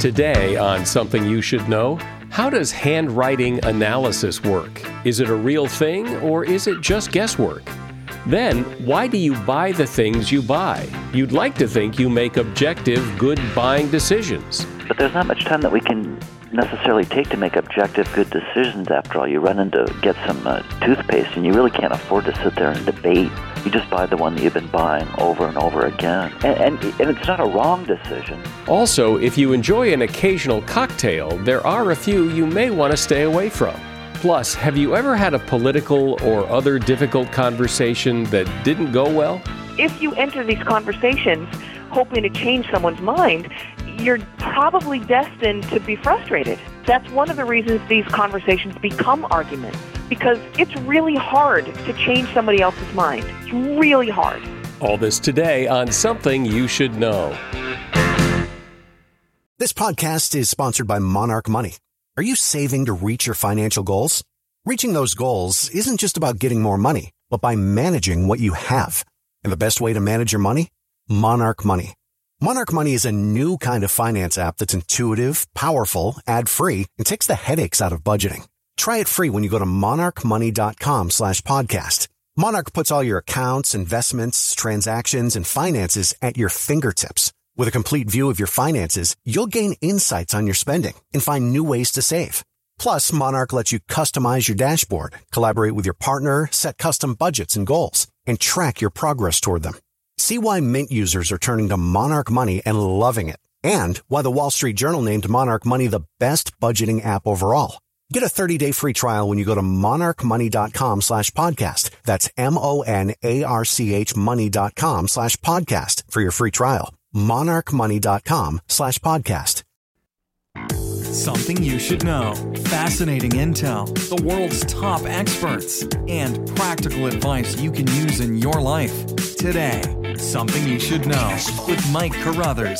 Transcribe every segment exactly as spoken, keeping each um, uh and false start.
Today on Something You Should Know, how does handwriting analysis work? Is it a real thing or is it just guesswork? Then, why do you buy the things you buy? You'd like to think you make objective, good buying decisions. But there's not much time that we can necessarily take to make objective, good decisions after all. You run in to get some uh, toothpaste and you really can't afford to sit there and debate. You just buy the one that you've been buying over and over again. And, and, and it's not a wrong decision. Also, if you enjoy an occasional cocktail, there are a few you may want to stay away from. Plus, have you ever had a political or other difficult conversation that didn't go well? If you enter these conversations hoping to change someone's mind, you're probably destined to be frustrated. That's one of the reasons these conversations become arguments, because it's really hard to change somebody else's mind. It's really hard. All this today on Something You Should Know. This podcast is sponsored by Monarch Money. Are you saving to reach your financial goals? Reaching those goals isn't just about getting more money, but by managing what you have. And the best way to manage your money? Monarch Money. Monarch Money is a new kind of finance app that's intuitive, powerful, ad-free, and takes the headaches out of budgeting. Try it free when you go to monarchmoney.com slash podcast. Monarch puts all your accounts, investments, transactions, and finances at your fingertips. With a complete view of your finances, you'll gain insights on your spending and find new ways to save. Plus, Monarch lets you customize your dashboard, collaborate with your partner, set custom budgets and goals, and track your progress toward them. See why Mint users are turning to Monarch Money and loving it, and why the Wall Street Journal named Monarch Money the best budgeting app overall. Get a thirty-day free trial when you go to monarchmoney.com slash podcast. That's M-O-N-A-R-C-H money.com slash podcast for your free trial. monarchmoney.com slash podcast. Something you should know. Fascinating intel, the world's top experts, and practical advice you can use in your life. Today, Something You Should Know with Mike Carruthers.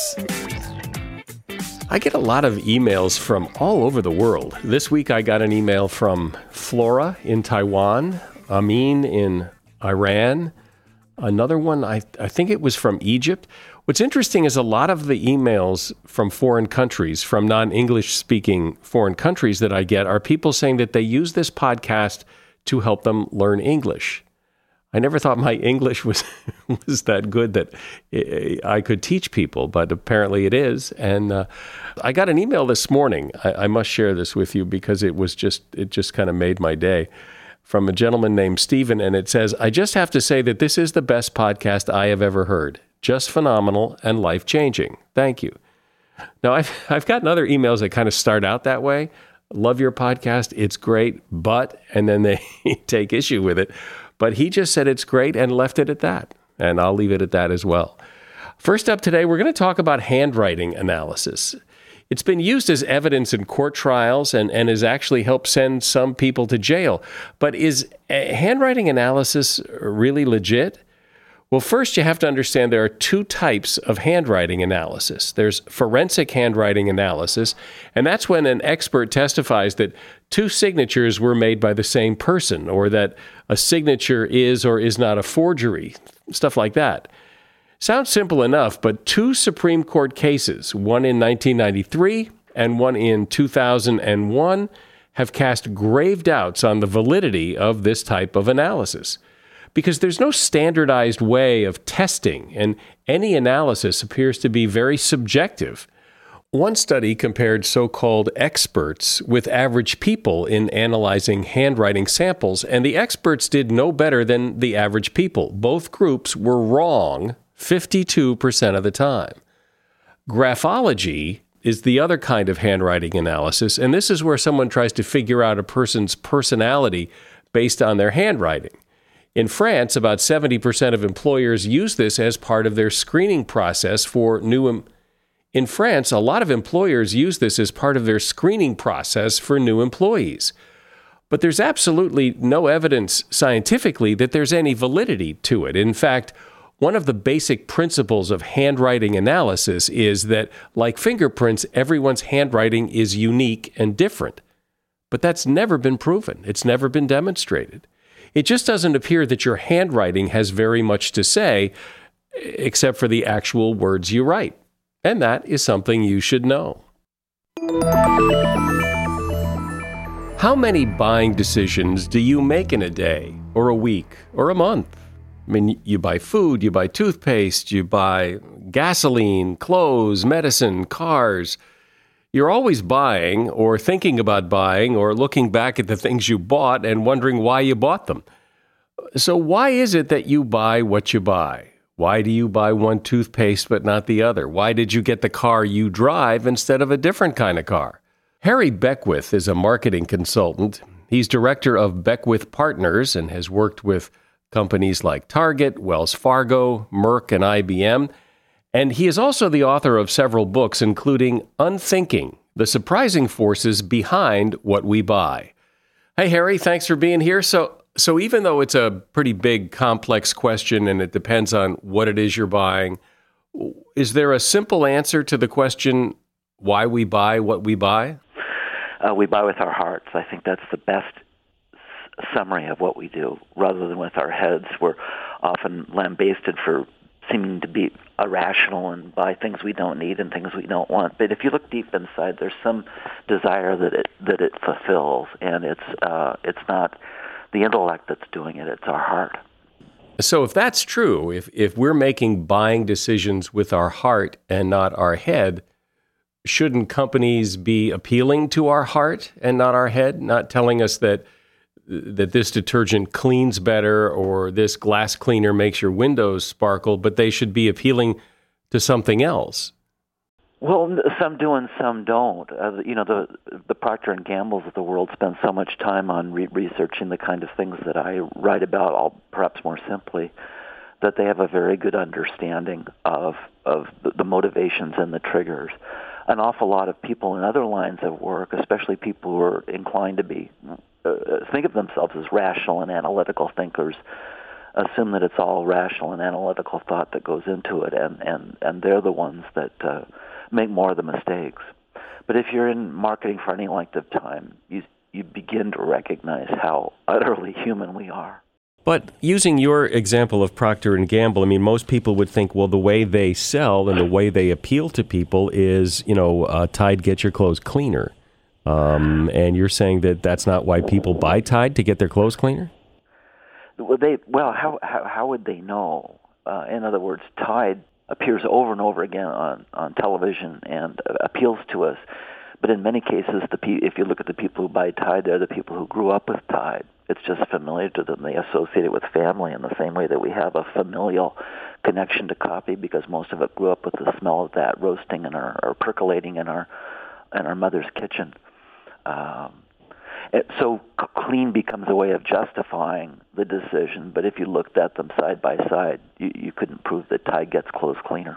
I get a lot of emails from all over the world. This week I got an email from Flora in Taiwan, Amin in Iran, another one, I, I think it was from Egypt. What's interesting is a lot of the emails from foreign countries, from non-English speaking foreign countries that I get, are people saying that they use this podcast to help them learn English. I never thought my English was was that good that I could teach people, but apparently it is. And uh, I got an email this morning. I, I must share this with you because it was just it just kind of made my day, from a gentleman named Stephen, and it says, "I just have to say that this is the best podcast I have ever heard. Just phenomenal and life-changing. Thank you." Now, I've I've gotten other emails that kind of start out that way. Love your podcast. It's great, but, and then they take issue with it. But he just said it's great and left it at that. And I'll leave it at that as well. First up today, we're going to talk about handwriting analysis. It's been used as evidence in court trials and, and has actually helped send some people to jail. But is handwriting analysis really legit? Well, first, you have to understand there are two types of handwriting analysis. There's forensic handwriting analysis, and that's when an expert testifies that two signatures were made by the same person, or that a signature is or is not a forgery, stuff like that. Sounds simple enough, but two Supreme Court cases, one in nineteen ninety-three and one in two thousand one, have cast grave doubts on the validity of this type of analysis. Because there's no standardized way of testing, and any analysis appears to be very subjective. One study compared so-called experts with average people in analyzing handwriting samples, and the experts did no better than the average people. Both groups were wrong fifty-two percent of the time. Graphology is the other kind of handwriting analysis, and this is where someone tries to figure out a person's personality based on their handwriting. In France, about seventy percent of employers use this as part of their screening process for new em- In France, a lot of employers use this as part of their screening process for new employees. But there's absolutely no evidence scientifically that there's any validity to it. In fact, one of the basic principles of handwriting analysis is that, like fingerprints, everyone's handwriting is unique and different. But that's never been proven. It's never been demonstrated. It just doesn't appear that your handwriting has very much to say, except for the actual words you write. And that is something you should know. How many buying decisions do you make in a day, or a week, or a month? I mean, you buy food, you buy toothpaste, you buy gasoline, clothes, medicine, cars. You're always buying, or thinking about buying, or looking back at the things you bought and wondering why you bought them. So why is it that you buy what you buy? Why do you buy one toothpaste but not the other? Why did you get the car you drive instead of a different kind of car? Harry Beckwith is a marketing consultant. He's director of Beckwith Partners and has worked with companies like Target, Wells Fargo, Merck, and I B M. And he is also the author of several books, including Unthinking, The Surprising Forces Behind What We Buy. Hey, Harry, thanks for being here. So, so even though it's a pretty big, complex question and it depends on what it is you're buying, is there a simple answer to the question why we buy what we buy? Uh, we buy with our hearts. I think that's the best s- summary of what we do, rather than with our heads. We're often lambasted for seeming to be irrational and buy things we don't need and things we don't want. But if you look deep inside, there's some desire that it that it fulfills, and it's uh, it's not the intellect that's doing it; it's our heart. So if that's true, if if we're making buying decisions with our heart and not our head, shouldn't companies be appealing to our heart and not our head, not telling us that that this detergent cleans better or this glass cleaner makes your windows sparkle, but they should be appealing to something else? Well, some do and some don't. Uh, you know, the the Procter and Gamble's of the world spend so much time on re- researching the kind of things that I write about, all perhaps more simply, that they have a very good understanding of of the, the motivations and the triggers. An awful lot of people in other lines of work, especially people who are inclined to be uh, think of themselves as rational and analytical thinkers, assume that it's all rational and analytical thought that goes into it, and, and, and they're the ones that uh, make more of the mistakes. But if you're in marketing for any length of time, you you begin to recognize how utterly human we are. But using your example of Procter and Gamble, I mean, most people would think, well, the way they sell and the way they appeal to people is, you know, uh, Tide, get your clothes cleaner. Um, and you're saying that that's not why people buy Tide, to get their clothes cleaner? Well, they well, how how, how would they know? Uh, in other words, Tide appears over and over again on, on television and uh, appeals to us. But in many cases, the pe- if you look at the people who buy Tide, they're the people who grew up with Tide. It's just familiar to them. They associate it with family in the same way that we have a familial connection to coffee, because most of it grew up with the smell of that roasting in our, or percolating in our in our mother's kitchen. Um, it, so c- clean becomes a way of justifying the decision. But if you looked at them side by side, you, you couldn't prove that Tide gets clothes cleaner.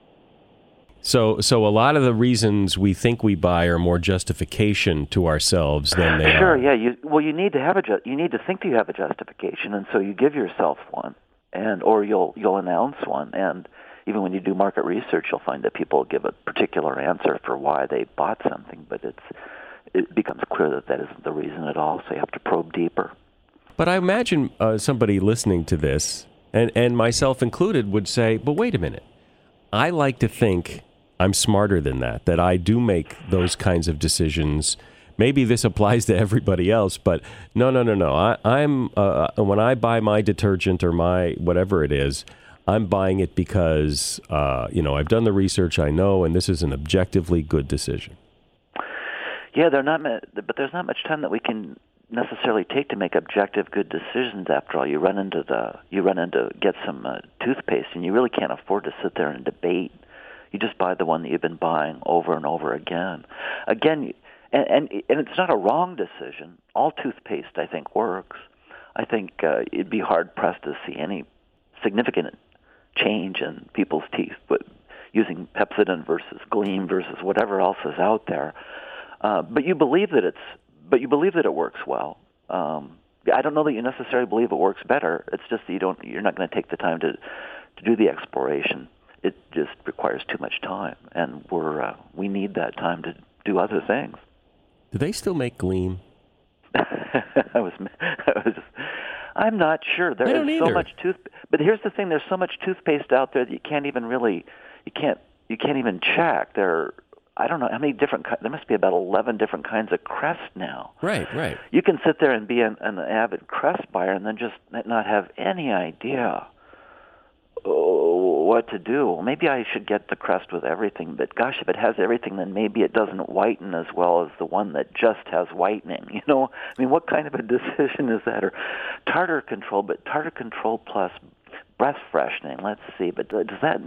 So so a lot of the reasons we think we buy are more justification to ourselves than they sure, are. yeah. You, well, you need to have a ju- you need to think that you have a justification, and so you give yourself one, and or you'll you'll announce one. And even when you do market research, you'll find that people give a particular answer for why they bought something, but it's it becomes clear that that isn't the reason at all. So you have to probe deeper. But I imagine uh, somebody listening to this, and, and myself included, would say, but wait a minute. I like to think I'm smarter than that, that I do make those kinds of decisions. Maybe this applies to everybody else, but no, no, no, no. I, I'm uh, when I buy my detergent or my whatever it is, I'm buying it because, uh, you know, I've done the research, I know, and this is an objectively good decision. Yeah, they're not, but there's not much time that we can necessarily take to make objective good decisions. After all, you run into the you run into get some uh, toothpaste, and you really can't afford to sit there and debate. You just buy the one that you've been buying over and over again. Again, and, and, and it's not a wrong decision. All toothpaste, I think, works. I think uh, it'd be hard-pressed to see any significant change in people's teeth, but using Pepsodent versus Gleam versus whatever else is out there. Uh, but you believe that it's, but you believe that it works well. Um, I don't know that you necessarily believe it works better. It's just that you don't. You're not going to take the time to to do the exploration. It just requires too much time, and we're uh, we need that time to do other things. Do they still make Gleam? I was, I was, I'm not sure. There I is so much tooth. But here's the thing: there's so much toothpaste out there that you can't even really, you can't, you can't even check. There are I don't know how many different, there must be about eleven different kinds of Crest now. Right, right. You can sit there and be an, an avid Crest buyer and then just not have any idea oh, what to do. Well, maybe I should get the Crest with everything, but gosh, if it has everything, then maybe it doesn't whiten as well as the one that just has whitening. You know, I mean, what kind of a decision is that? Or tartar control, but tartar control plus breath freshening. Let's see, but does that...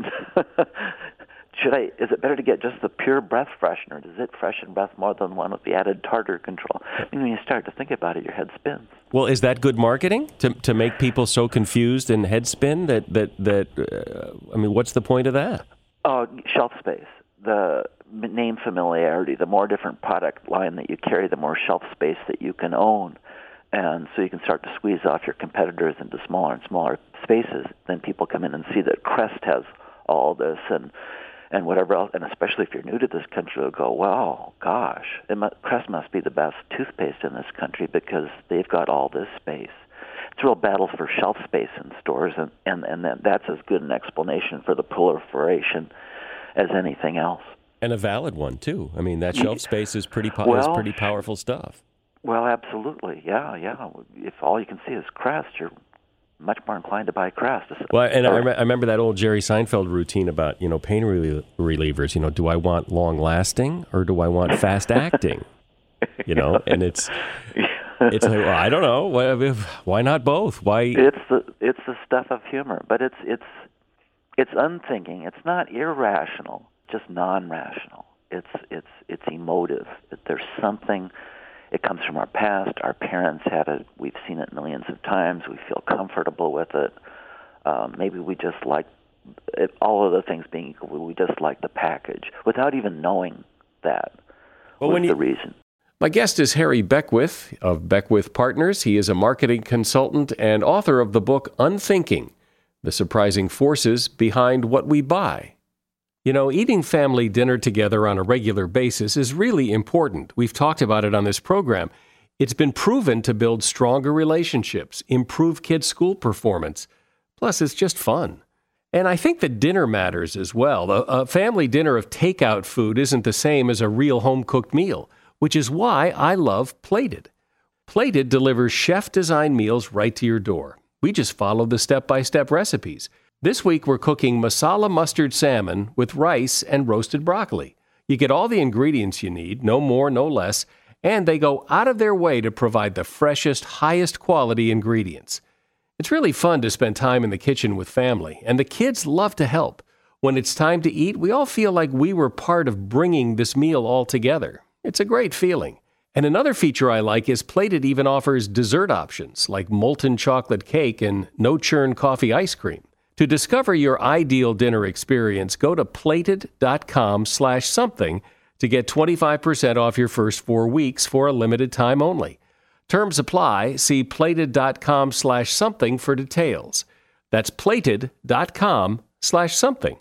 Should I? Is it better to get just the pure breath freshener? Does it freshen breath more than one with the added tartar control? I mean, when you start to think about it, your head spins. Well, is that good marketing to to make people so confused and head spin that that that? Uh, I mean, what's the point of that? Oh, shelf space. The name familiarity. The more different product line that you carry, the more shelf space that you can own, and so you can start to squeeze off your competitors into smaller and smaller spaces. Then people come in and see that Crest has all this and. and whatever else, and especially if you're new to this country, you'll go, wow, gosh, it must, Crest must be the best toothpaste in this country because they've got all this space. It's a real battle for shelf space in stores, and, and, and that, that's as good an explanation for the proliferation as anything else. And a valid one, too. I mean, that shelf space is pretty, po- well, is pretty powerful stuff. Well, absolutely, yeah, yeah. If all you can see is Crest, you're much more inclined to buy Crest. Well, and I, rem- I remember that old Jerry Seinfeld routine about, you know, pain rel- relievers. You know, do I want long-lasting or do I want fast-acting? You know, and it's it's like, well, I don't know. Why, why not both? Why? It's the it's the stuff of humor, but it's it's it's unthinking. It's not irrational, just non-rational. It's it's it's emotive. There's something. It comes from our past. Our parents had it. We've seen it millions of times. We feel comfortable with it. Um, maybe we just like it, all of the things being equal. We just like the package without even knowing that well, was when you, the reason. My guest is Harry Beckwith of Beckwith Partners. He is a marketing consultant and author of the book Unthinking: The Surprising Forces Behind What We Buy. You know, eating family dinner together on a regular basis is really important. We've talked about it on this program. It's been proven to build stronger relationships, improve kids' school performance. Plus, it's just fun. And I think that dinner matters as well. A, a family dinner of takeout food isn't the same as a real home-cooked meal, which is why I love Plated. Plated delivers chef-designed meals right to your door. We just follow the step-by-step recipes. This week, we're cooking masala mustard salmon with rice and roasted broccoli. You get all the ingredients you need, no more, no less, and they go out of their way to provide the freshest, highest quality ingredients. It's really fun to spend time in the kitchen with family, and the kids love to help. When it's time to eat, we all feel like we were part of bringing this meal all together. It's a great feeling. And another feature I like is Plated even offers dessert options like molten chocolate cake and no-churn coffee ice cream. To discover your ideal dinner experience, go to plated.com slash something to get twenty-five percent off your first four weeks for a limited time only. Terms apply. See plated.com slash something for details. That's plated.com slash something.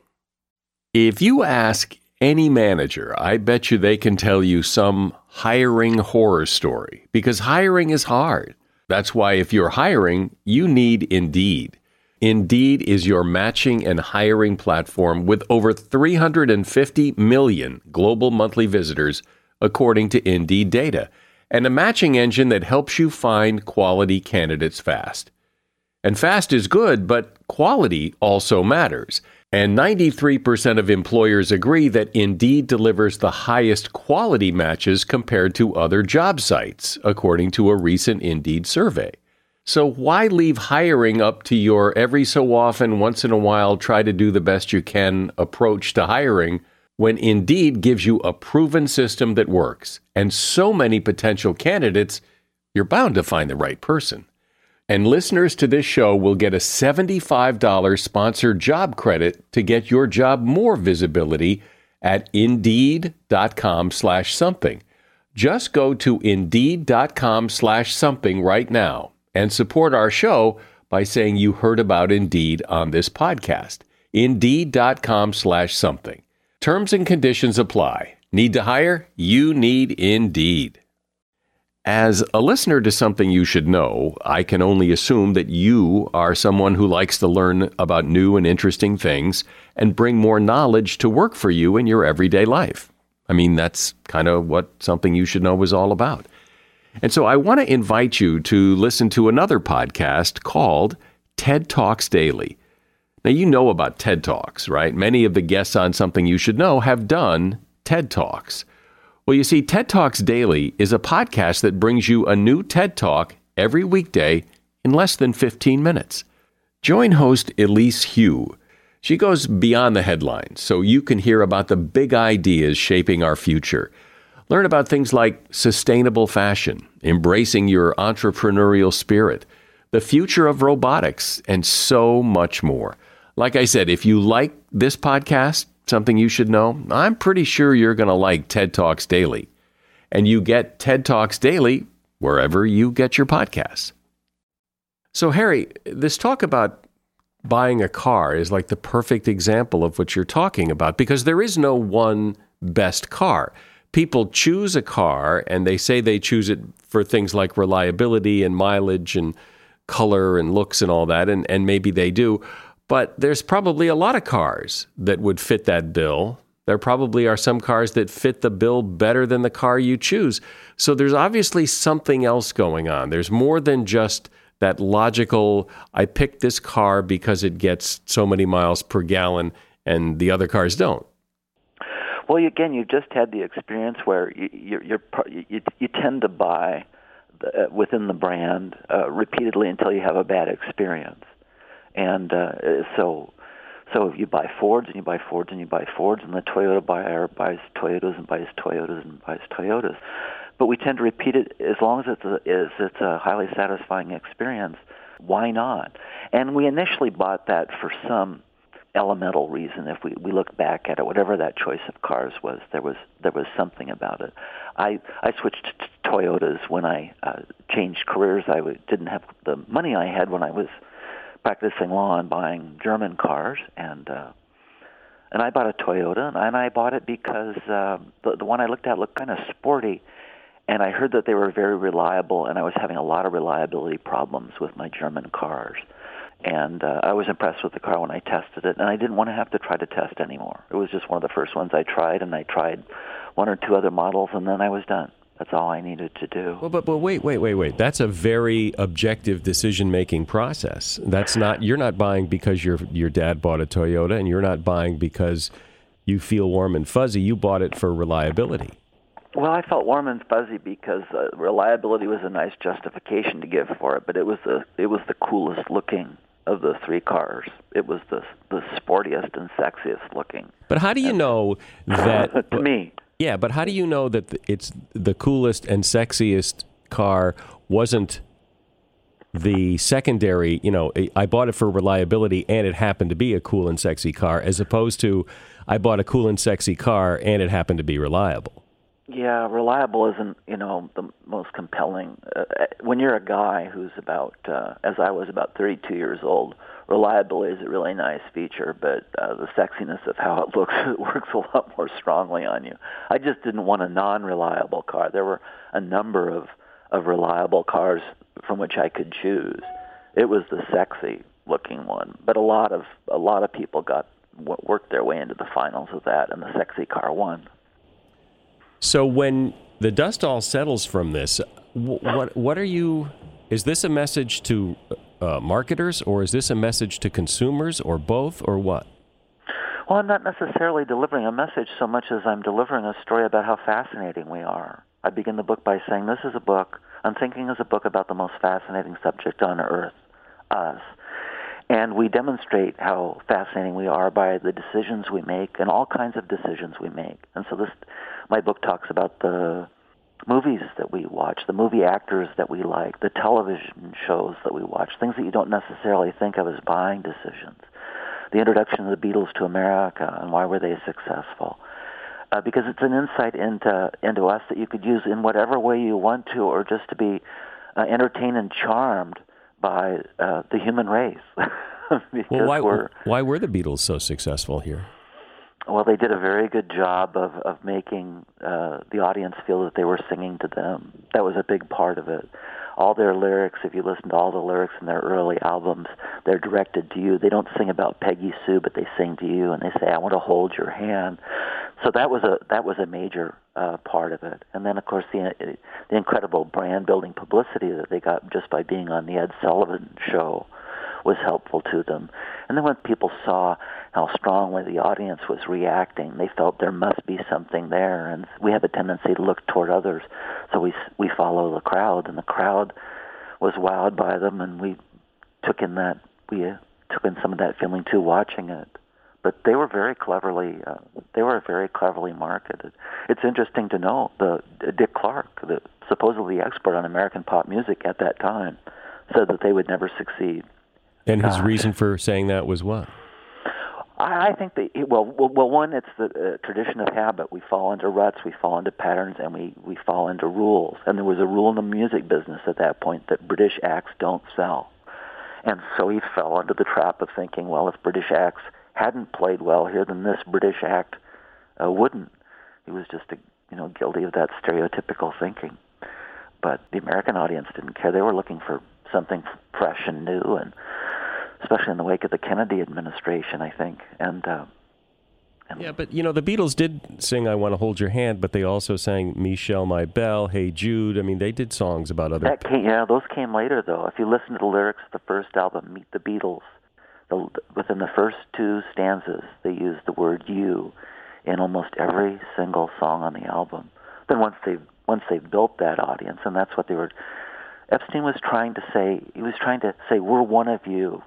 If you ask any manager, I bet you they can tell you some hiring horror story, because hiring is hard. That's why if you're hiring, you need Indeed. Indeed is your matching and hiring platform with over three hundred fifty million global monthly visitors, according to Indeed data, and a matching engine that helps you find quality candidates fast. And fast is good, but quality also matters. And ninety-three percent of employers agree that Indeed delivers the highest quality matches compared to other job sites, according to a recent Indeed survey. So why leave hiring up to your every so often, once in a while, try to do the best you can approach to hiring when Indeed gives you a proven system that works and so many potential candidates, you're bound to find the right person. And listeners to this show will get a seventy-five dollars sponsored job credit to get your job more visibility at Indeed.com slash something. Just go to Indeed.com slash something right now and support our show by saying you heard about Indeed on this podcast. Indeed.com slash something. Terms and conditions apply. Need to hire? You need Indeed. As a listener to Something You Should Know, I can only assume that you are someone who likes to learn about new and interesting things and bring more knowledge to work for you in your everyday life. I mean, that's kind of what Something You Should Know was all about. And so I want to invite you to listen to another podcast called TED Talks Daily. Now, you know about TED Talks, right? Many of the guests on Something You Should Know have done TED Talks. Well, you see, TED Talks Daily is a podcast that brings you a new TED Talk every weekday in less than fifteen minutes. Join host Elise Hu. She goes beyond the headlines so you can hear about the big ideas shaping our future. Learn about things like sustainable fashion, embracing your entrepreneurial spirit, the future of robotics, and so much more. Like I said, if you like this podcast, Something You Should Know, I'm pretty sure you're going to like TED Talks Daily. And you get TED Talks Daily wherever you get your podcasts. So, Harry, this talk about buying a car is like the perfect example of what you're talking about, because there is no one best car. People choose a car and they say they choose it for things like reliability and mileage and color and looks and all that, and, and maybe they do. But there's probably a lot of cars that would fit that bill. There probably are some cars that fit the bill better than the car you choose. So there's obviously something else going on. There's more than just that logical, I picked this car because it gets so many miles per gallon and the other cars don't. Well, again, you just had the experience where you, you're, you're, you, you tend to buy the, uh, within the brand uh, repeatedly until you have a bad experience. And uh, so so you buy Fords and you buy Fords and you buy Fords, and the Toyota buyer buys Toyotas and buys Toyotas and buys Toyotas. But we tend to repeat it as long as it's a, as it's a highly satisfying experience. Why not? And we initially bought that for some elemental reason. If we, we look back at it, whatever that choice of cars was, there was there was something about it. I I switched to Toyotas when I uh, changed careers. I w- didn't have the money I had when I was practicing law and buying German cars, and uh, and I bought a Toyota, and I bought it because uh, the the one I looked at looked kind of sporty, and I heard that they were very reliable, and I was having a lot of reliability problems with my German cars. And uh, I was impressed with the car when I tested it, and I didn't want to have to try to test anymore. It was just one of the first ones I tried, and I tried one or two other models, and then I was done. That's all I needed to do. Well, but but wait, wait, wait, wait. That's a very objective decision-making process. That's not, you're not buying because your your dad bought a Toyota, and you're not buying because you feel warm and fuzzy. You bought it for reliability. Well, I felt warm and fuzzy because uh, reliability was a nice justification to give for it, but it was the it was the coolest looking of the three cars. It was the the sportiest and sexiest looking. But how do you and, know that to me? Yeah, but how do you know that it's the coolest and sexiest car wasn't the secondary, you know, I bought it for reliability and it happened to be a cool and sexy car, as opposed to I bought a cool and sexy car and it happened to be reliable? Yeah, reliable isn't, you know, the most compelling. Uh, when you're a guy who's about, uh, as I was, about thirty-two years old, reliability is a really nice feature, but uh, the sexiness of how it looks, it works a lot more strongly on you. I just didn't want a non-reliable car. There were a number of, of reliable cars from which I could choose. It was the sexy-looking one, but a lot of a lot of people got worked their way into the finals of that, and the sexy car won. So when the dust all settles from this, what what are you? Is this a message to uh, marketers, or is this a message to consumers, or both, or what? Well, I'm not necessarily delivering a message so much as I'm delivering a story about how fascinating we are. I begin the book by saying this is a book, Unthinking is a book about the most fascinating subject on earth, us. And we demonstrate how fascinating we are by the decisions we make and all kinds of decisions we make. And so this, my book talks about the movies that we watch, the movie actors that we like, the television shows that we watch, things that you don't necessarily think of as buying decisions. The introduction of the Beatles to America and why were they successful. Uh, because it's an insight into into us that you could use in whatever way you want to, or just to be uh, entertained and charmed by uh, the human race. Well, why, we're, why were the Beatles so successful here? Well, they did a very good job of, of making uh, the audience feel that they were singing to them. That was a big part of it. all their lyrics, if you listen to all the lyrics in their early albums, they're directed to you. They don't sing about Peggy Sue, but they sing to you, and they say, I want to hold your hand. So that was a that was a major uh, part of it. And then, of course, the the incredible brand-building publicity that they got just by being on the Ed Sullivan Show was helpful to them. And then when people saw how strongly the audience was reacting, they felt there must be something there. And we have a tendency to look toward others, so we we follow the crowd, and the crowd was wowed by them, and we took in that we uh, took in some of that feeling too, watching it. But they were very cleverly uh, they were very cleverly marketed. It's interesting to know the uh, Dick Clark, the supposedly expert on American pop music at that time, said that they would never succeed. And his Uh, reason for saying that was what? I I think that, well, well, well, one, it's the uh, tradition of habit. We fall into ruts, we fall into patterns, and we, we fall into rules. And there was a rule in the music business at that point that British acts don't sell. And so he fell into the trap of thinking, well, if British acts hadn't played well here, then this British act uh, wouldn't. He was just, a, you know, guilty of that stereotypical thinking. But the American audience didn't care. They were looking for something fresh and new, and especially in the wake of the Kennedy administration, I think. And, uh, and yeah, but, you know, the Beatles did sing I Want to Hold Your Hand, but they also sang Michelle, My Belle, Hey Jude. I mean, they did songs about other... That came, yeah, those came later, though. If you listen to the lyrics of the first album, Meet the Beatles, the, within the first two stanzas, they use the word you in almost every single song on the album. Then once they once they built that audience, and that's what they were... Epstein was trying to say, he was trying to say, we're one of you.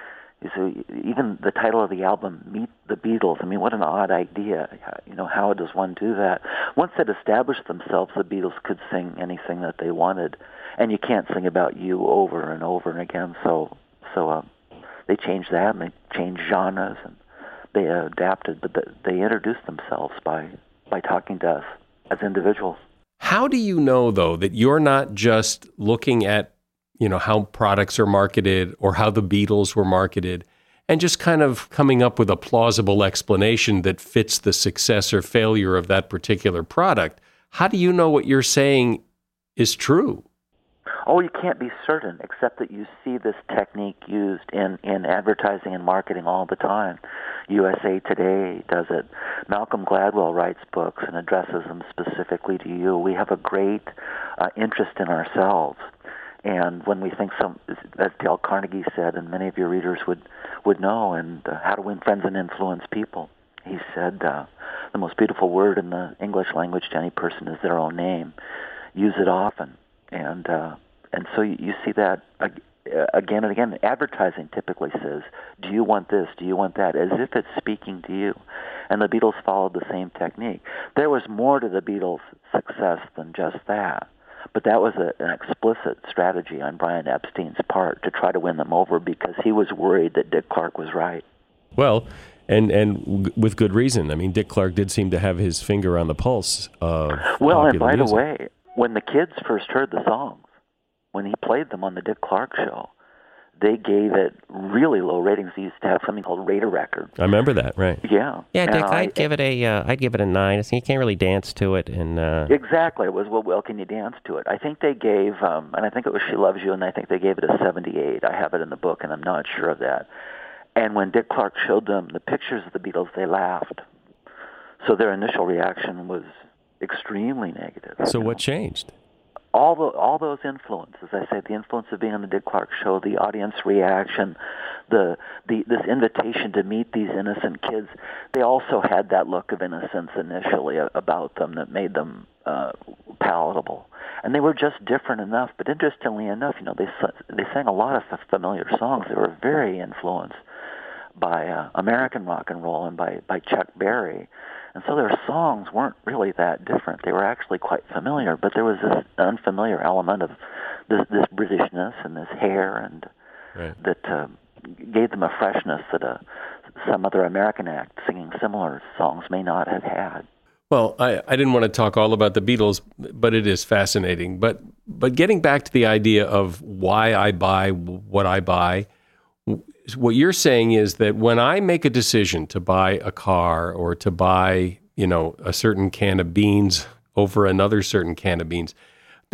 So even the title of the album, Meet the Beatles, I mean, what an odd idea. You know, how does one do that? Once they'd established themselves, the Beatles could sing anything that they wanted, and you can't sing about you over and over and again. So so um, they changed that, and they changed genres, and they adapted, but they introduced themselves by, by talking to us as individuals. How do you know, though, that you're not just looking at, you know, how products are marketed or how the Beatles were marketed and just kind of coming up with a plausible explanation that fits the success or failure of that particular product? How do you know what you're saying is true? Oh, you can't be certain, except that you see this technique used in, in advertising and marketing all the time. U S A Today does it. Malcolm Gladwell writes books and addresses them specifically to you. We have a great uh, interest in ourselves. And when we think some, as Dale Carnegie said, and many of your readers would, would know, and uh, How to Win Friends and Influence People, he said, uh, the most beautiful word in the English language to any person is their own name. Use it often. And uh, and so you, you see that uh, again and again. Advertising typically says, do you want this, do you want that, as if it's speaking to you. And the Beatles followed the same technique. There was more to the Beatles' success than just that. But that was a, an explicit strategy on Brian Epstein's part to try to win them over because he was worried that Dick Clark was right. Well, and and with good reason. I mean, Dick Clark did seem to have his finger on the pulse of Well, and by music. the way, when the kids first heard the songs, when he played them on the Dick Clark show, they gave it really low ratings. They used to have something called Radar Record. I remember that, right? Yeah. Yeah, Dick, And I- I'd give it a, uh, I'd give it a nine. You can't really dance to it, and uh, Exactly. It was, well, well, can you dance to it? I think they gave, um, and I think it was She Loves You, and I think they gave it a seventy-eight. I have it in the book, and I'm not sure of that. And when Dick Clark showed them the pictures of the Beatles, they laughed. So their initial reaction was extremely negative. So what changed? All the all those influences, I say, the influence of being on the Dick Clark show, the audience reaction, the the this invitation to meet these innocent kids, they also had that look of innocence initially about them that made them uh, palatable, and they were just different enough. But interestingly enough, you know, they they sang a lot of familiar songs. They were very influenced by uh, American rock and roll and by by Chuck Berry. And so their songs weren't really that different. They were actually quite familiar, but there was this unfamiliar element of this, this Britishness and this hair, and Right. that uh, gave them a freshness that uh, some other American act singing similar songs may not have had. Well, I, I didn't want to talk all about the Beatles, but it is fascinating. But but getting back to the idea of why I buy what I buy, what you're saying is that when I make a decision to buy a car or to buy, you know, a certain can of beans over another certain can of beans,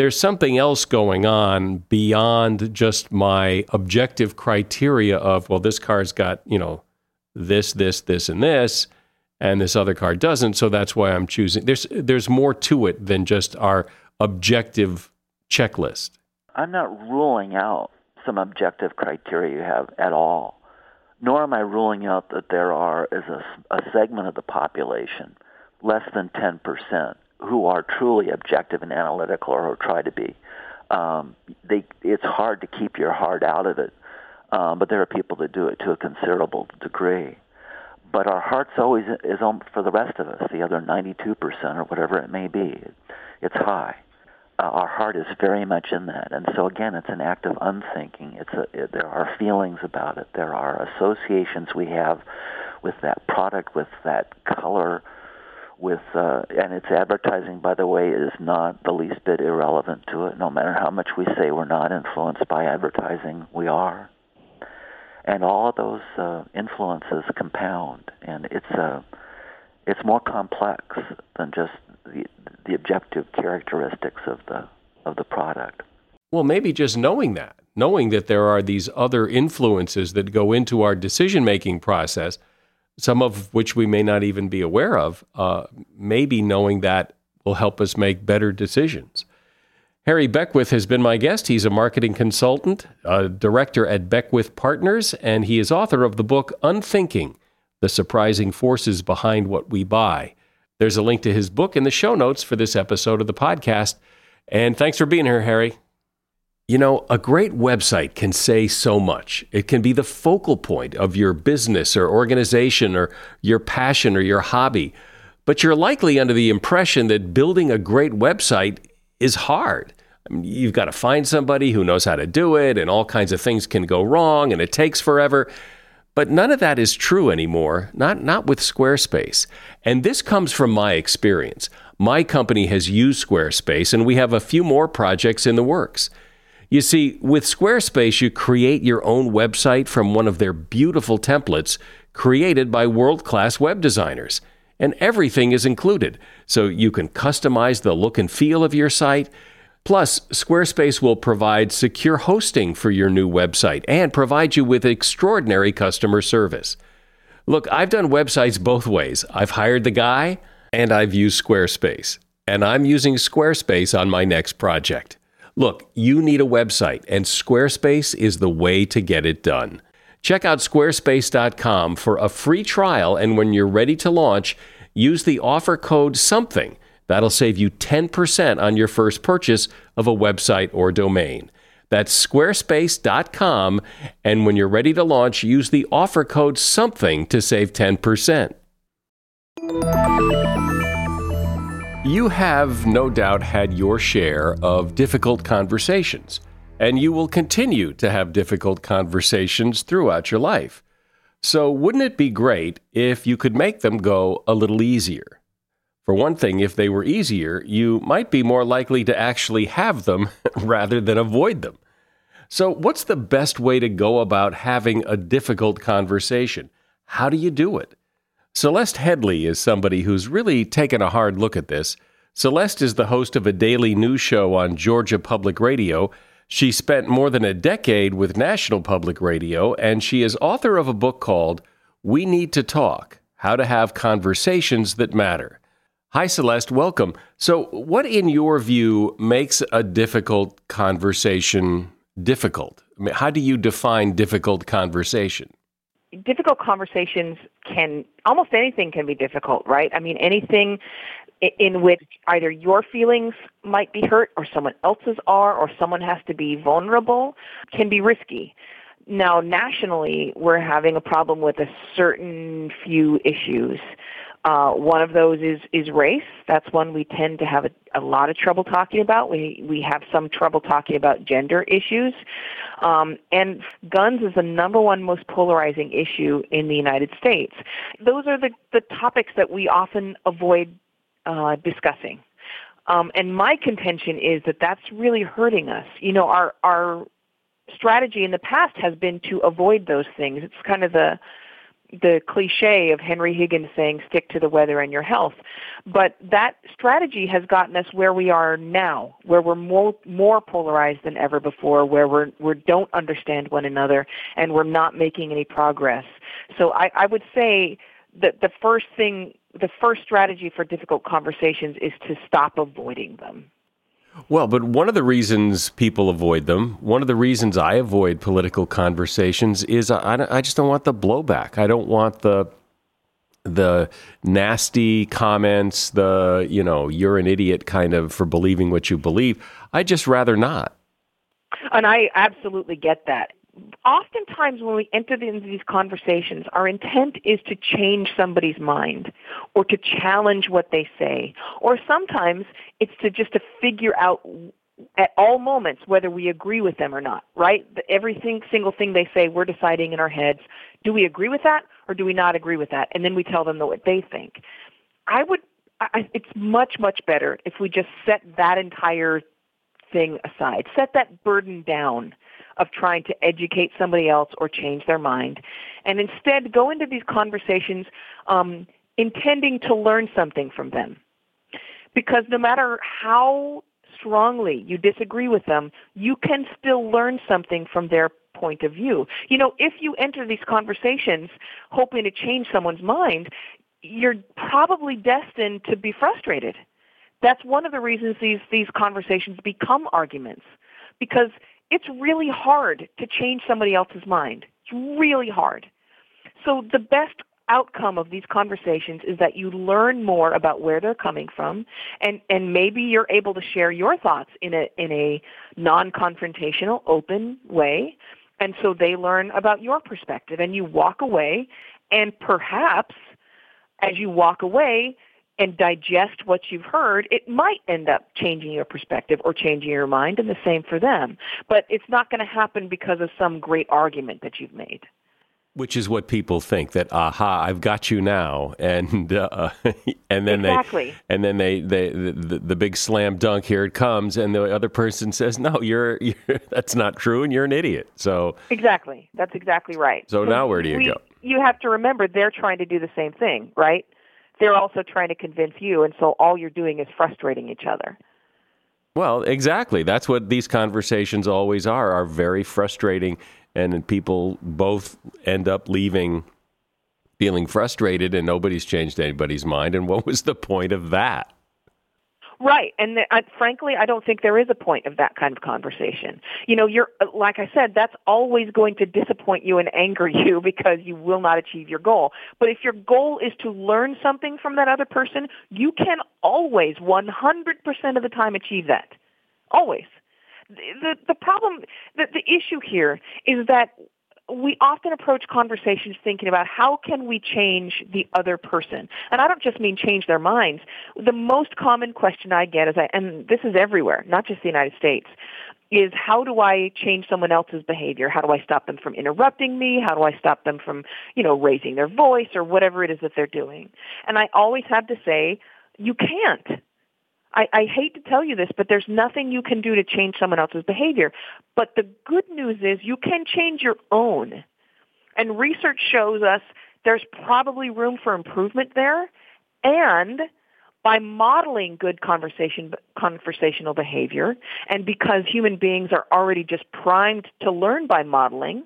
there's something else going on beyond just my objective criteria of, well, this car's got, you know, this, this, this, and this, and this other car doesn't, so that's why I'm choosing. There's there's more to it than just our objective checklist. I'm not ruling out some objective criteria you have at all, nor am I ruling out that there are is a, a segment of the population, less than ten percent, who are truly objective and analytical or who try to be. Um, they, it's hard to keep your heart out of it, um, but there are people that do it to a considerable degree. But our heart's always is on for the rest of us, the other ninety-two percent or whatever it may be. It's high. Uh, our heart is very much in that. And so, again, it's an act of unthinking. It's a, it, there are feelings about it. There are associations we have with that product, with that color, with uh, and its advertising, by the way, is not the least bit irrelevant to it. No matter how much we say we're not influenced by advertising, we are. And all of those uh, influences compound, and it's uh, it's more complex than just the the objective characteristics of the of the product. Well, maybe just knowing that, knowing that there are these other influences that go into our decision-making process, some of which we may not even be aware of, uh, maybe knowing that will help us make better decisions. Harry Beckwith has been my guest. He's a marketing consultant, a director at Beckwith Partners, and he is author of the book Unthinking: The Surprising Forces Behind What We Buy. There's a link to his book in the show notes for this episode of the podcast. And thanks for being here, Harry. You know, a great website can say so much. It can be the focal point of your business or organization or your passion or your hobby. But you're likely under the impression that building a great website is hard. I mean, you've got to find somebody who knows how to do it, and all kinds of things can go wrong, and it takes forever. But none of that is true anymore, not, not with Squarespace. And this comes from my experience. My company has used Squarespace, and we have a few more projects in the works. You see, with Squarespace, you create your own website from one of their beautiful templates created by world-class web designers. And everything is included, so you can customize the look and feel of your site. Plus, Squarespace will provide secure hosting for your new website and provide you with extraordinary customer service. Look, I've done websites both ways. I've hired the guy, and I've used Squarespace. And I'm using Squarespace on my next project. Look, you need a website, and Squarespace is the way to get it done. Check out squarespace dot com for a free trial, and when you're ready to launch, use the offer code SOMETHING. That'll save you ten percent on your first purchase of a website or domain. That's squarespace dot com, and when you're ready to launch, use the offer code SOMETHING to save ten percent. You have no doubt had your share of difficult conversations, and you will continue to have difficult conversations throughout your life. So wouldn't it be great if you could make them go a little easier? For one thing, if they were easier, you might be more likely to actually have them rather than avoid them. So what's the best way to go about having a difficult conversation? How do you do it? Celeste Headlee is somebody who's really taken a hard look at this. Celeste is the host of a daily news show on Georgia Public Radio. She spent more than a decade with National Public Radio, and she is author of a book called We Need to Talk: How to Have Conversations That Matter. Hi, Celeste. Welcome. So what, in your view, makes a difficult conversation difficult? I mean, how do you define difficult conversation? Difficult conversations can, almost anything can be difficult, right? I mean, anything in which either your feelings might be hurt or someone else's are, or someone has to be vulnerable, can be risky. Now, nationally, we're having a problem with a certain few issues. Uh, one of those is, is race. That's one we tend to have a, a lot of trouble talking about. We we have some trouble talking about gender issues. Um, and guns is the number one most polarizing issue in the United States. Those are the, the topics that we often avoid uh, discussing. Um, and my contention is that that's really hurting us. You know, our our strategy in the past has been to avoid those things. It's kind of the the cliche of Henry Higgins saying, stick to the weather and your health. But that strategy has gotten us where we are now, where we're more, more polarized than ever before, where we're, we don't understand one another, and we're not making any progress. So I, I would say that the first thing, the first strategy for difficult conversations is to stop avoiding them. Well, but one of the reasons people avoid them, one of the reasons I avoid political conversations is I, I just don't want the blowback. I don't want the the nasty comments, the, you know, you're an idiot kind of for believing what you believe. I'd just rather not. And I absolutely get that. Oftentimes when we enter into these conversations, our intent is to change somebody's mind or to challenge what they say. Or sometimes it's to just to figure out at all moments whether we agree with them or not, right? Every single thing they say, we're deciding in our heads, do we agree with that or do we not agree with that? And then we tell them what they think. I would, I, it's much, much better if we just set that entire thing aside, set that burden down of trying to educate somebody else or change their mind, and instead go into these conversations um, intending to learn something from them. Because no matter how strongly you disagree with them, you can still learn something from their point of view. You know, if you enter these conversations hoping to change someone's mind, you're probably destined to be frustrated. That's one of the reasons these, these conversations become arguments, because it's really hard to change somebody else's mind. It's really hard. So the best outcome of these conversations is that you learn more about where they're coming from, and, and maybe you're able to share your thoughts in a in a non-confrontational, open way, and so they learn about your perspective, and you walk away, and perhaps as you walk away and digest what you've heard, it might end up changing your perspective or changing your mind, and the same for them. But it's not going to happen because of some great argument that you've made. Which is what people think, that, aha, I've got you now, and uh, and then exactly. they and then they, they the, the big slam dunk, here it comes, and the other person says, no, you're, you're that's not true, and you're an idiot. So exactly, that's exactly right. So, so now where do you we, go? You have to remember they're trying to do the same thing, right? They're also trying to convince you, and so all you're doing is frustrating each other. Well, exactly. That's what these conversations always are, are very frustrating, and people both end up leaving feeling frustrated, and nobody's changed anybody's mind. And what was the point of that? Right, and the, I, frankly, I don't think there is a point of that kind of conversation. You know, you're like I said, that's always going to disappoint you and anger you because you will not achieve your goal. But if your goal is to learn something from that other person, you can always, one hundred percent of the time, achieve that. Always. The the, the problem, the, the issue here is that we often approach conversations thinking about how can we change the other person. And I don't just mean change their minds. The most common question I get is, I, and this is everywhere, not just the United States, is how do I change someone else's behavior? How do I stop them from interrupting me? How do I stop them from, you know, raising their voice or whatever it is that they're doing? And I always have to say, you can't. I, I hate to tell you this, but there's nothing you can do to change someone else's behavior. But the good news is you can change your own. And research shows us there's probably room for improvement there. And by modeling good conversation, conversational behavior, and because human beings are already just primed to learn by modeling,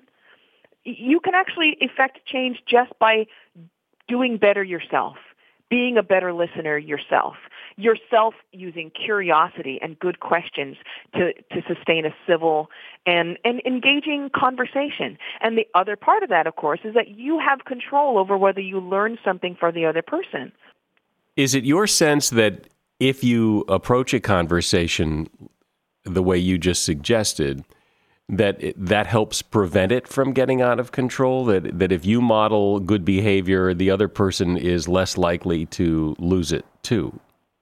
you can actually effect change just by doing better yourself, being a better listener yourself, yourself using curiosity and good questions to, to sustain a civil and, and engaging conversation. And the other part of that, of course, is that you have control over whether you learn something from the other person. Is it your sense that if you approach a conversation the way you just suggested, that it, that helps prevent it from getting out of control? That that if you model good behavior, the other person is less likely to lose it too?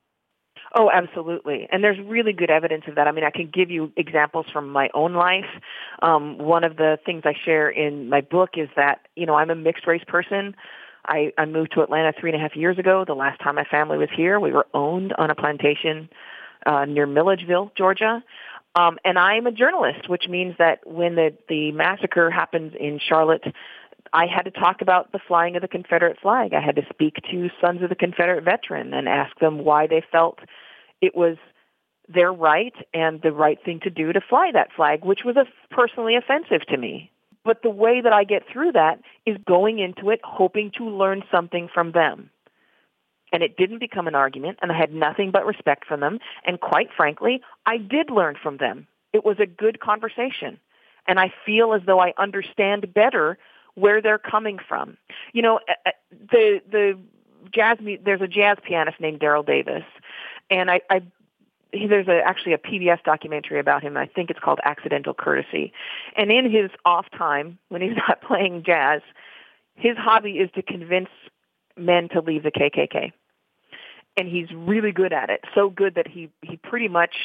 Oh, absolutely. And there's really good evidence of that. I mean, I can give you examples from my own life. Um, one of the things I share in my book is that, you know, I'm a mixed race person. I, I moved to Atlanta three and a half years ago. The last time my family was here, we were owned on a plantation uh, near Milledgeville, Georgia. Um, and I'm a journalist, which means that when the, the massacre happens in Charlotte, I had to talk about the flying of the Confederate flag. I had to speak to Sons of the Confederate Veteran and ask them why they felt it was their right and the right thing to do to fly that flag, which was a, personally offensive to me. But the way that I get through that is going into it hoping to learn something from them. And it didn't become an argument, and I had nothing but respect for them. And quite frankly, I did learn from them. It was a good conversation. And I feel as though I understand better where they're coming from. You know, the the jazz, there's a jazz pianist named Daryl Davis, and I, I there's a, actually a P B S documentary about him. I think it's called Accidental Courtesy. And in his off time, when he's not playing jazz, his hobby is to convince men to leave the K K K. And he's really good at it, so good that he, he pretty much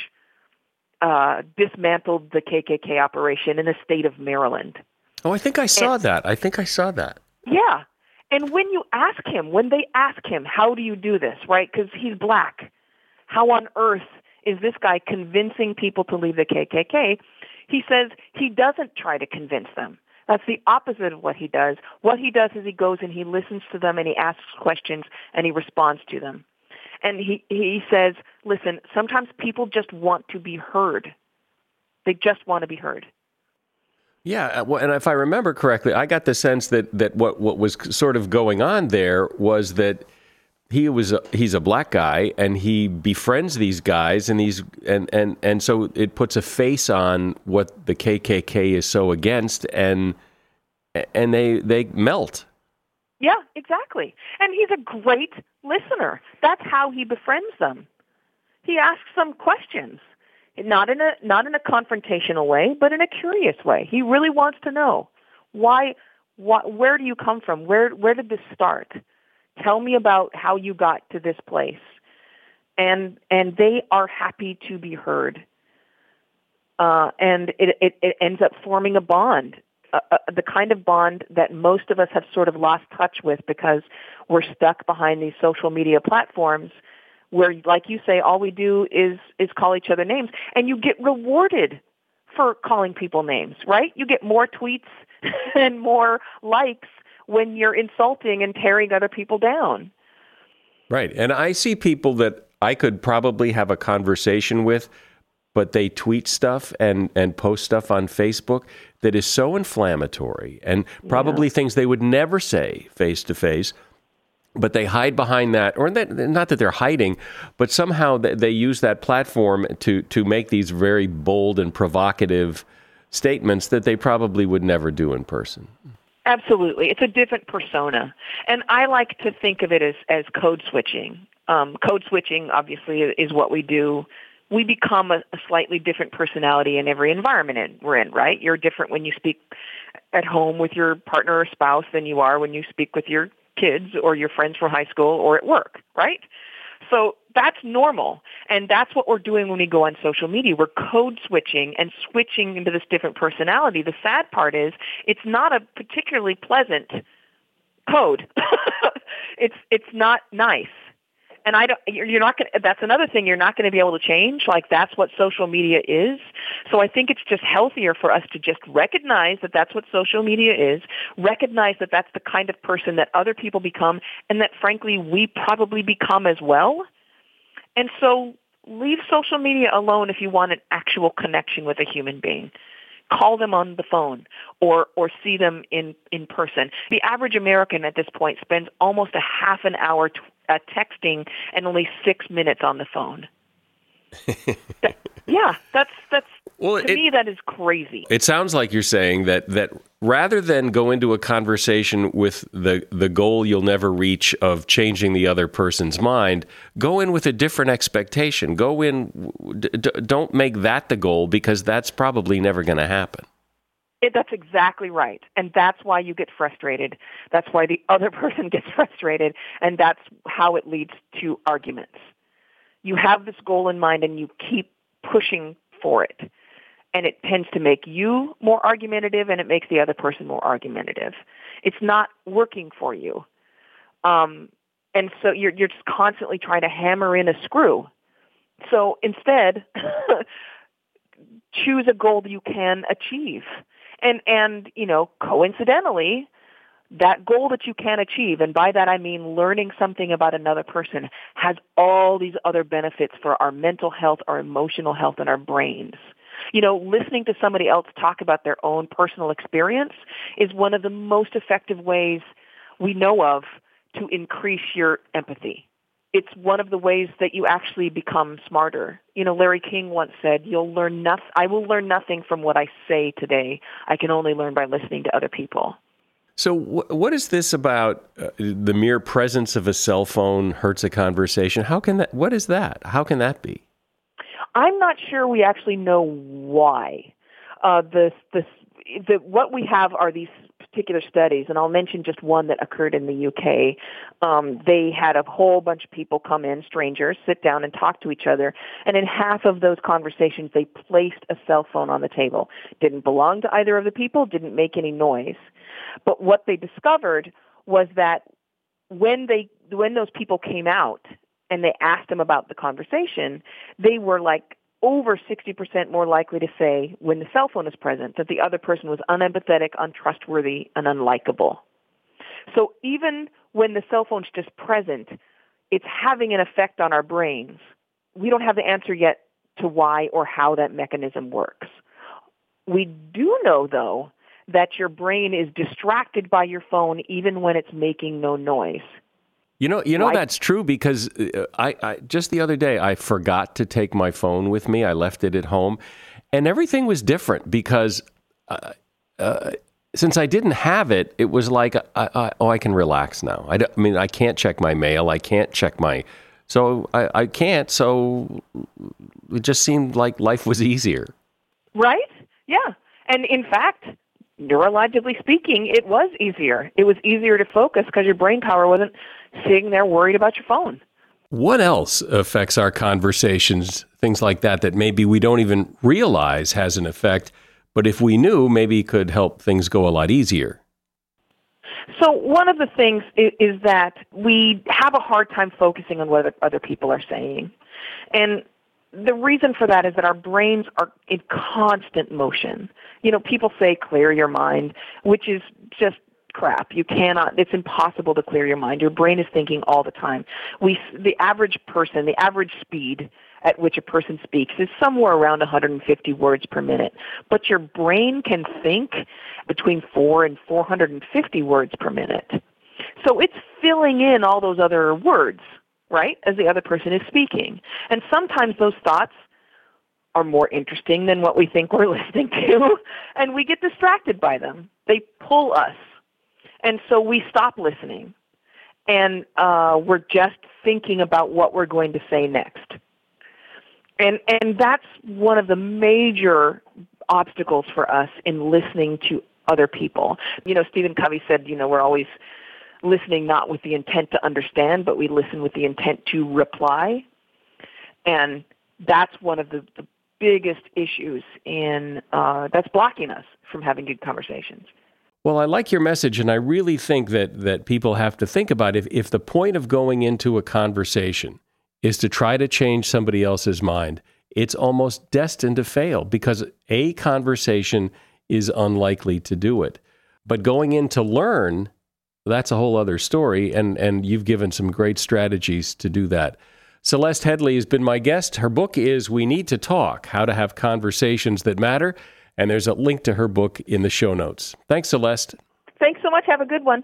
uh, dismantled the K K K operation in the state of Maryland. Oh, I think I saw and, that. I think I saw that. Yeah. And when you ask him, when they ask him, how do you do this, right? Because he's black. How on earth is this guy convincing people to leave the K K K? He says he doesn't try to convince them. That's the opposite of what he does. What he does is he goes and he listens to them and he asks questions and he responds to them. And he, he says, listen, sometimes people just want to be heard. They just want to be heard. Yeah, well, and if I remember correctly, I got the sense that, that what, what was sort of going on there was that he was a, he's a black guy and he befriends these guys and these and, and, and so it puts a face on what the K K K is so against, and and they they melt. Yeah, exactly. And he's a great listener. That's how he befriends them. He asks them questions, not in a not in a confrontational way, but in a curious way. He really wants to know why. Why where do you come from? Where where did this start? Tell me about how you got to this place. And and they are happy to be heard. Uh, and it, it it ends up forming a bond. Uh, uh, the kind of bond that most of us have sort of lost touch with because we're stuck behind these social media platforms where, like you say, all we do is, is call each other names. And you get rewarded for calling people names, right? You get more tweets and more likes when you're insulting and tearing other people down. Right. And I see people that I could probably have a conversation with, but they tweet stuff and, and post stuff on Facebook that is so inflammatory and probably yeah. things they would never say face to face, but they hide behind that, or that, not that they're hiding, but somehow they use that platform to, to make these very bold and provocative statements that they probably would never do in person. Absolutely. It's a different persona. And I like to think of it as, as code switching. Um, code switching, obviously, is what we do. We become a, a slightly different personality in every environment in, we're in, right? You're different when you speak at home with your partner or spouse than you are when you speak with your kids or your friends from high school or at work, right? So that's normal. And that's what we're doing when we go on social media. We're code switching and switching into this different personality. The sad part is it's not a particularly pleasant code. it's it's not nice. And I don't, you're not going to, that's another thing you're not going to be able to change. Like, that's what social media is. So I think it's just healthier for us to just recognize that that's what social media is, recognize that that's the kind of person that other people become, and that, frankly, we probably become as well. And so leave social media alone if you want an actual connection with a human being. Call them on the phone or or see them in, in person. The average American at this point spends almost a half an hour t- uh, texting and only six minutes on the phone. that, yeah, that's that's well, to it, me that is crazy. It sounds like you're saying that that rather than go into a conversation with the the goal you'll never reach of changing the other person's mind, go in with a different expectation. Go in, d- d- don't make that the goal, because that's probably never going to happen. It, that's exactly right. And that's why you get frustrated. That's why the other person gets frustrated. And that's how it leads to arguments. You have this goal in mind and you keep pushing for it. And it tends to make you more argumentative and it makes the other person more argumentative. It's not working for you. Um, and so you're, you're just constantly trying to hammer in a screw. So instead, choose a goal that you can achieve. And, and, you know, coincidentally, that goal that you can achieve, and by that I mean learning something about another person, has all these other benefits for our mental health, our emotional health, and our brains. You know, listening to somebody else talk about their own personal experience is one of the most effective ways we know of to increase your empathy. It's one of the ways that you actually become smarter. You know, Larry King once said, "You'll learn nothing. I will learn nothing from what I say today. I can only learn by listening to other people." So wh- what is this about uh, the mere presence of a cell phone hurts a conversation? How can that, what is that? How can that be? I'm not sure we actually know why. Uh, the, the, the, what we have are these particular studies, and I'll mention just one that occurred in the U K. Um, they had a whole bunch of people come in, strangers, sit down and talk to each other, and in half of those conversations, they placed a cell phone on the table. Didn't belong to either of the people, didn't make any noise. But what they discovered was that when they when those people came out and they asked them about the conversation, they were like over sixty percent more likely to say, when the cell phone is present, that the other person was unempathetic, untrustworthy, and unlikable. So even when the cell phone's just present, it's having an effect on our brains. We don't have the answer yet to why or how that mechanism works. We do know, though, that your brain is distracted by your phone even when it's making no noise. You know, you know Why? that's true because I, I just the other day I forgot to take my phone with me. I left it at home, and everything was different because uh, uh, since I didn't have it, it was like I, I, oh, I can relax now. I, I mean, I can't check my mail. I can't check my, so I, I can't. So it just seemed like life was easier. Right? Yeah, and in fact, neurologically speaking, it was easier. It was easier to focus because your brain power wasn't sitting there worried about your phone. What else affects our conversations, things like that, that maybe we don't even realize has an effect, but if we knew, maybe could help things go a lot easier? So one of the things is, is that we have a hard time focusing on what other people are saying. And the reason for that is that our brains are in constant motion. You know, people say clear your mind, which is just crap. You cannot, it's impossible to clear your mind. Your brain is thinking all the time. We, the average person, the average speed at which a person speaks is somewhere around one hundred fifty words per minute. But your brain can think between four and four hundred fifty words per minute. So it's filling in all those other words, right, as the other person is speaking. And sometimes those thoughts are more interesting than what we think we're listening to, and we get distracted by them. They pull us. And so we stop listening, and uh, we're just thinking about what we're going to say next. And and that's one of the major obstacles for us in listening to other people. You know, Stephen Covey said, you know, we're always listening not with the intent to understand, but we listen with the intent to reply. And that's one of the, the biggest issues in uh, that's blocking us from having good conversations. Well, I like your message, and I really think that that people have to think about if, if the point of going into a conversation is to try to change somebody else's mind, it's almost destined to fail because a conversation is unlikely to do it. But going in to learn, that's a whole other story, and, and you've given some great strategies to do that. Celeste Headlee has been my guest. Her book is We Need to Talk, How to Have Conversations That Matter. And there's a link to her book in the show notes. Thanks, Celeste. Thanks so much. Have a good one.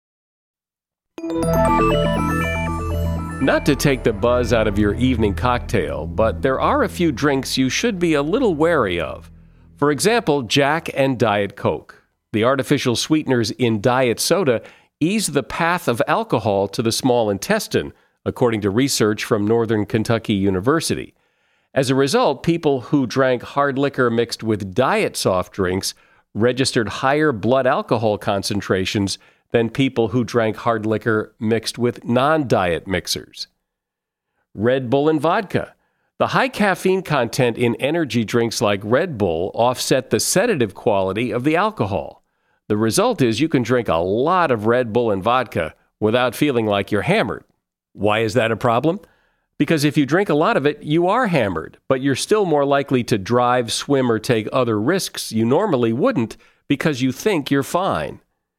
Not to take the buzz out of your evening cocktail, but there are a few drinks you should be a little wary of. For example, Jack and Diet Coke. The artificial sweeteners in diet soda ease the path of alcohol to the small intestine, according to research from Northern Kentucky University. As a result, people who drank hard liquor mixed with diet soft drinks registered higher blood alcohol concentrations than people who drank hard liquor mixed with non-diet mixers. Red Bull and vodka. The high caffeine content in energy drinks like Red Bull offset the sedative quality of the alcohol. The result is you can drink a lot of Red Bull and vodka without feeling like you're hammered. Why is that a problem? Because if you drink a lot of it, you are hammered, but you're still more likely to drive, swim, or take other risks you normally wouldn't because you think you're fine.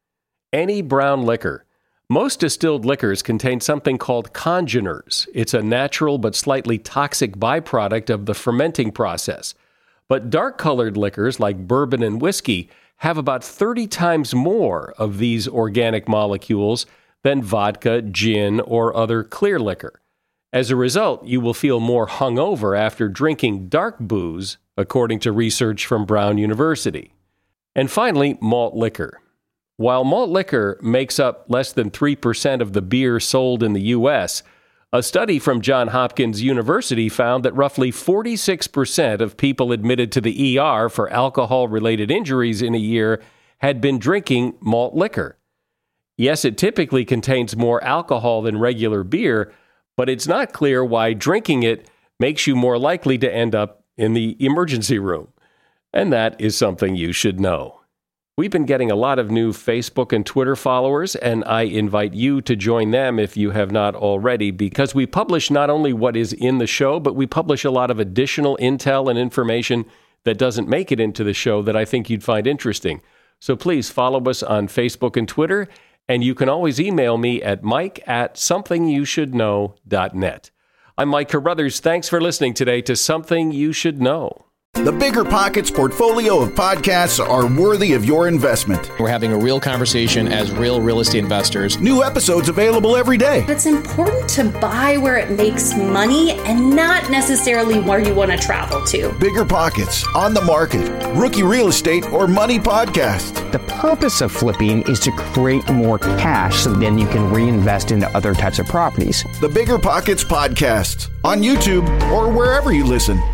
any brown liquor. Most distilled liquors contain something called congeners. It's a natural but slightly toxic byproduct of the fermenting process. But dark-colored liquors like bourbon and whiskey have about thirty times more of these organic molecules than vodka, gin, or other clear liquor. As a result, you will feel more hungover after drinking dark booze, according to research from Brown University. And finally, malt liquor. While malt liquor makes up less than three percent of the beer sold in the U S, a study from Johns Hopkins University found that roughly forty-six percent of people admitted to the E R for alcohol-related injuries in a year had been drinking malt liquor. Yes, it typically contains more alcohol than regular beer, but it's not clear why drinking it makes you more likely to end up in the emergency room. And that is something you should know. We've been getting a lot of new Facebook and Twitter followers, and I invite you to join them if you have not already, because we publish not only what is in the show, but we publish a lot of additional intel and information that doesn't make it into the show that I think you'd find interesting. So please follow us on Facebook and Twitter, and you can always email me at mike at something you should know dot net. I'm Mike Carruthers. Thanks for listening today to Something You Should Know. The Bigger Pockets portfolio of podcasts are worthy of your investment. We're having a real conversation as real real estate investors. New episodes available every day. It's important to buy where it makes money and not necessarily where you want to travel to. Bigger Pockets, On the Market, Rookie Real Estate, or Money Podcast. The purpose of flipping is to create more cash so then you can reinvest into other types of properties. The Bigger Pockets Podcast on YouTube or wherever you listen.